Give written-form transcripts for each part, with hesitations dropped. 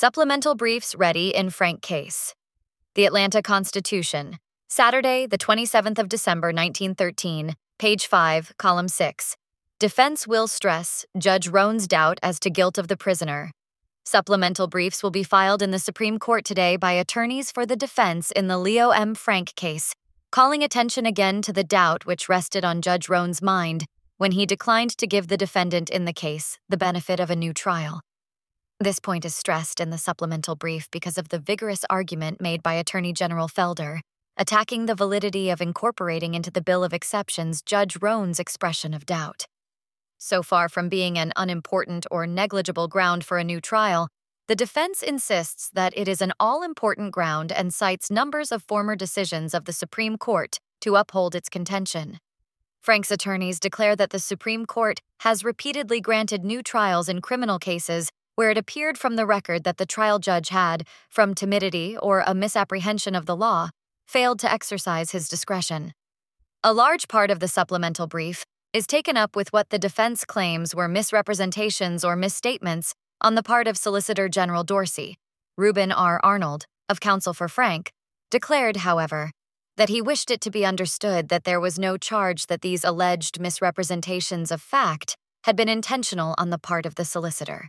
Supplemental briefs ready in Frank case. The Atlanta Constitution, Saturday, the 27th of December, 1913, page 5, column 6. Defense will stress Judge Roan's doubt as to guilt of the prisoner. Supplemental briefs will be filed in the Supreme Court today by attorneys for the defense in the Leo M. Frank case, calling attention again to the doubt which rested on Judge Roan's mind when he declined to give the defendant in the case the benefit of a new trial. This point is stressed in the supplemental brief because of the vigorous argument made by Attorney General Felder, attacking the validity of incorporating into the Bill of Exceptions Judge Roan's expression of doubt. So far from being an unimportant or negligible ground for a new trial, the defense insists that it is an all-important ground and cites numbers of former decisions of the Supreme Court to uphold its contention. Frank's attorneys declare that the Supreme Court has repeatedly granted new trials in criminal cases where it appeared from the record that the trial judge had, from timidity or a misapprehension of the law, failed to exercise his discretion. A large part of the supplemental brief is taken up with what the defense claims were misrepresentations or misstatements on the part of Solicitor General Dorsey. Reuben R. Arnold, of counsel for Frank, declared, however, that he wished it to be understood that there was no charge that these alleged misrepresentations of fact had been intentional on the part of the solicitor.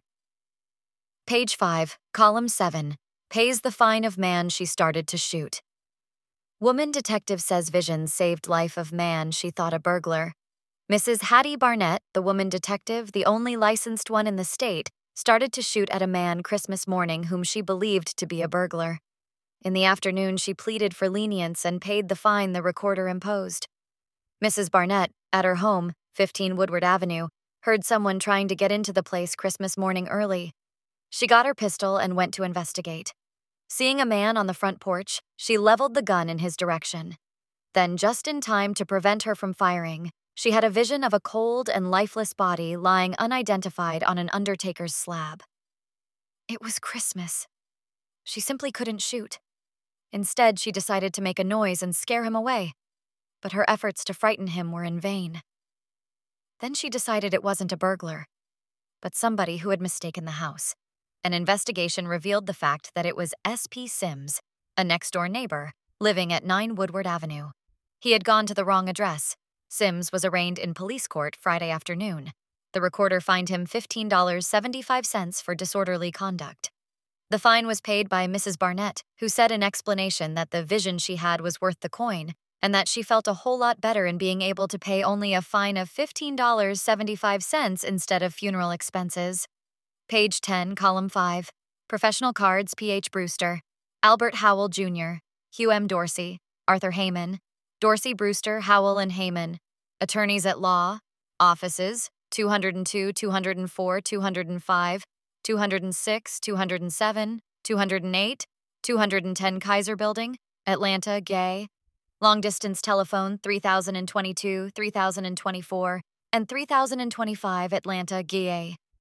Page 5, column 7, pays the fine of man she started to shoot. Woman detective says vision saved life of man she thought a burglar. Mrs. Hattie Barnett, the woman detective, the only licensed one in the state, started to shoot at a man Christmas morning whom she believed to be a burglar. In the afternoon, she pleaded for lenience and paid the fine the recorder imposed. Mrs. Barnett, at her home, 15 Woodward Avenue, heard someone trying to get into the place Christmas morning early. She got her pistol and went to investigate. Seeing a man on the front porch, she leveled the gun in his direction. Then, just in time to prevent her from firing, she had a vision of a cold and lifeless body lying unidentified on an undertaker's slab. It was Christmas. She simply couldn't shoot. Instead, she decided to make a noise and scare him away, but her efforts to frighten him were in vain. Then she decided it wasn't a burglar, but somebody who had mistaken the house. An investigation revealed the fact that it was S.P. Sims, a next-door neighbor, living at 9 Woodward Avenue. He had gone to the wrong address. Sims was arraigned in police court Friday afternoon. The recorder fined him $15.75 for disorderly conduct. The fine was paid by Mrs. Barnett, who said in explanation that the vision she had was worth the coin, and that she felt a whole lot better in being able to pay only a fine of $15.75 instead of funeral expenses. Page 10, column 5. Professional cards P.H. Brewster, Albert Howell, Jr., Hugh M. Dorsey, Arthur Heyman, Dorsey, Brewster, Howell, and Heyman. Attorneys at law. Offices 202, 204, 205, 206, 207, 208, 210 Kaiser Building, Atlanta, Gay. Long-distance telephone 3022, 3024, and 3025 Atlanta, GA.